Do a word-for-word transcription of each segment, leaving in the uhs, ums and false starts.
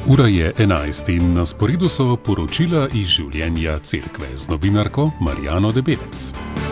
Ura je enajst in na sporedu so poročila iz življenja cerkve z novinarko Marjano Debelec.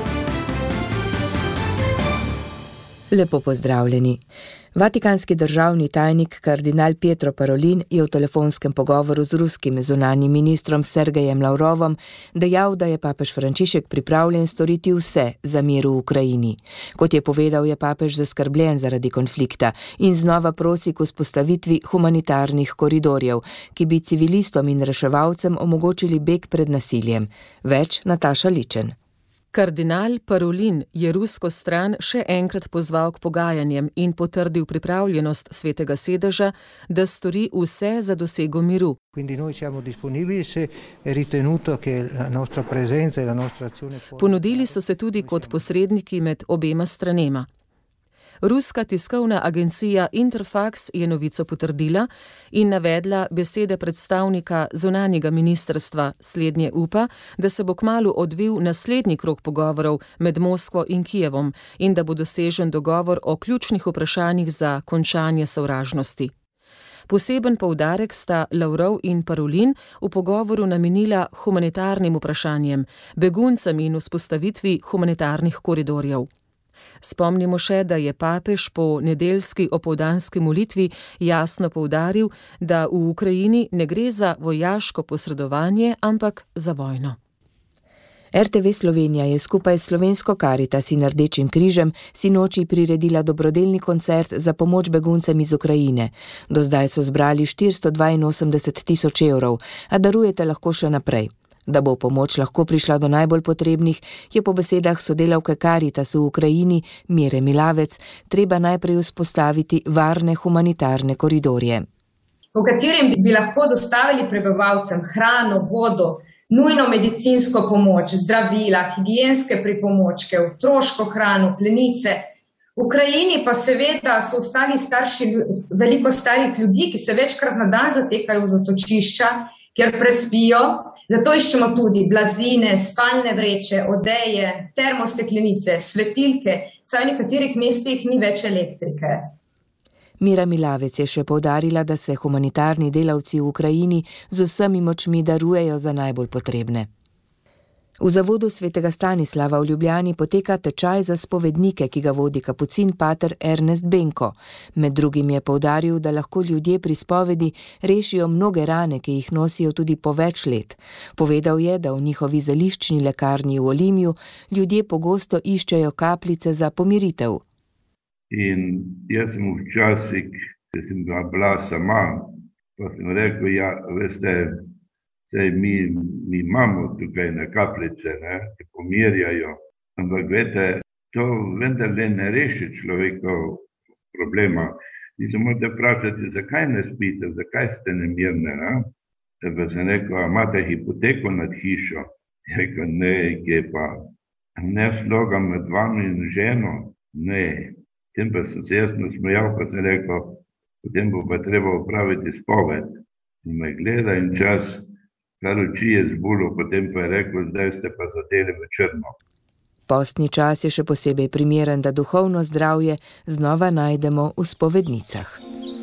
Lepo pozdravljeni. Vatikanski državni tajnik kardinal Pietro Parolin je v telefonskem pogovoru z ruskim zunanjim ministrom Sergejem Lavrovom dejal, da je papež Frančišek pripravljen storiti vse za mir v Ukrajini. Kot je povedal, je papež zaskrbljen zaradi konflikta in znova prosi k vzpostavitvi humanitarnih koridorjev, ki bi civilistom in reševalcem omogočili beg pred nasiljem. Več Nataša Ličen. Kardinal Parolin je rusko stran še enkrat pozval k pogajanjem in potrdil pripravljenost Svetega sedeža, da stori vse za dosego miru. Ponudili so se tudi kot posredniki med obema stranema. Ruska tiskovna agencija Interfax je novico potrdila in navedla besede predstavnika zunanjega ministrstva. Slednje upa, da se bo kmalu odvil naslednji krog pogovorov med Moskvo in Kijevom in da bo dosežen dogovor o ključnih vprašanjih za končanje sovražnosti. Poseben poudarek sta Lavrov in Parolin v pogovoru namenila humanitarnim vprašanjem, beguncem in vzpostavitvi humanitarnih koridorjev. Spomnimo še, da je papež po nedeljski opoldanski molitvi jasno poudaril, da v Ukrajini ne gre za vojaško posredovanje, ampak za vojno. er te ve Slovenija je skupaj s Slovensko Karitas in Rdečim križem sinoči priredila dobrodelni koncert za pomoč beguncem iz Ukrajine. Do zdaj so zbrali štiristo dvainosemdeset tisoč evrov, a darujete lahko še naprej. Da bo pomoč lahko prišla do najbolj potrebnih, je po besedah sodelavke Karitas v Ukrajini Mire Milavec treba najprej vzpostaviti varne humanitarne koridorje. Po katerem bi lahko dostavili prebivalcem hrano, vodo, nujno medicinsko pomoč, zdravila, higienske pripomočke, otroško hrano, plenice. V Ukrajini pa seveda so ostali starši, veliko starih ljudi, ki se večkrat na dan zatekajo v zatočišča, kjer prespijo, zato iščemo tudi blazine, spalne vreče, odeje, termosteklenice, svetilke, saj v nekaterih mestih ni več elektrike. Mira Milavec je še poudarila, da se humanitarni delavci v Ukrajini z vsemi močmi darujejo za najbolj potrebne. V zavodu Svetega Stanislava v Ljubljani poteka tečaj za spovednike, ki ga vodi kapucin pater Ernest Benko. Med drugim je poudaril, da lahko ljudje pri spovedi rešijo mnoge rane, ki jih nosijo tudi po več let. Povedal je, da v njihovi zeliščni lekarni v Olimju ljudje pogosto iščejo kapljice za pomiritev. In jaz sem včasih, če sem bila sama, pa sem rekel, ja, veste, Sej mi, mi imamo tukaj na kapljice, ne, ki pomirjajo, ampak vete, to vendarle ne reši človekov problema. Vi se morate vprašati, zakaj ne spite, zakaj ste nemirne, ne? Pa sem rekel, a imate hipoteko nad hišo? Je rekel, ne, kje pa? Ne sloga med vami in ženo? Ne. Potem pa sem se jasno smejal, pa sem rekel, potem bo pa treba opraviti spoved. In me gleda in čas, kar oči je zbulil, potem pa je rekel, zdaj ste pa zadeli v črno. Postni čas je še posebej primeren, da duhovno zdravje znova najdemo v spovednicah.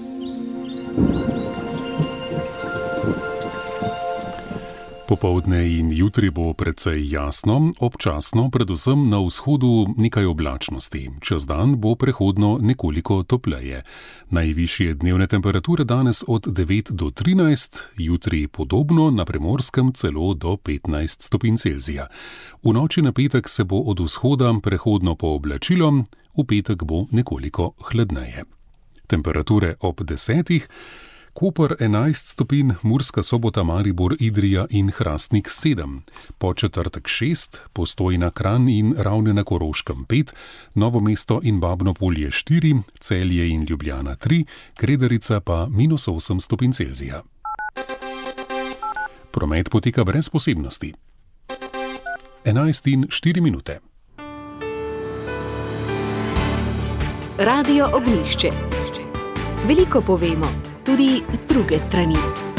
Popoldne in jutri bo precej jasno, občasno predvsem na vzhodu nekaj oblačnosti. Čez dan bo prehodno nekoliko topleje. Najvišje dnevne temperature danes od devet do trinajst, jutri podobno, na Primorskem celo do petnajst stopinj Celzija. V noči na petek se bo od vzhoda prehodno pooblačilo, v petek bo nekoliko hladneje. Temperature ob desetih, Koper enajst stopinj, Murska Sobota, Maribor, Idrija in Hrastnik sedem, Podčetrtek šest, Postojna, Kranj in Ravne na Koroškem pet, Novo mesto in Babno Polje štiri, Celje in Ljubljana tri, Kredarica pa minus osem stopinj Celzija. Promet poteka brez posebnosti. enajst in štiri minute. Radio Ognjišče. Veliko povemo, tudi z druge strani.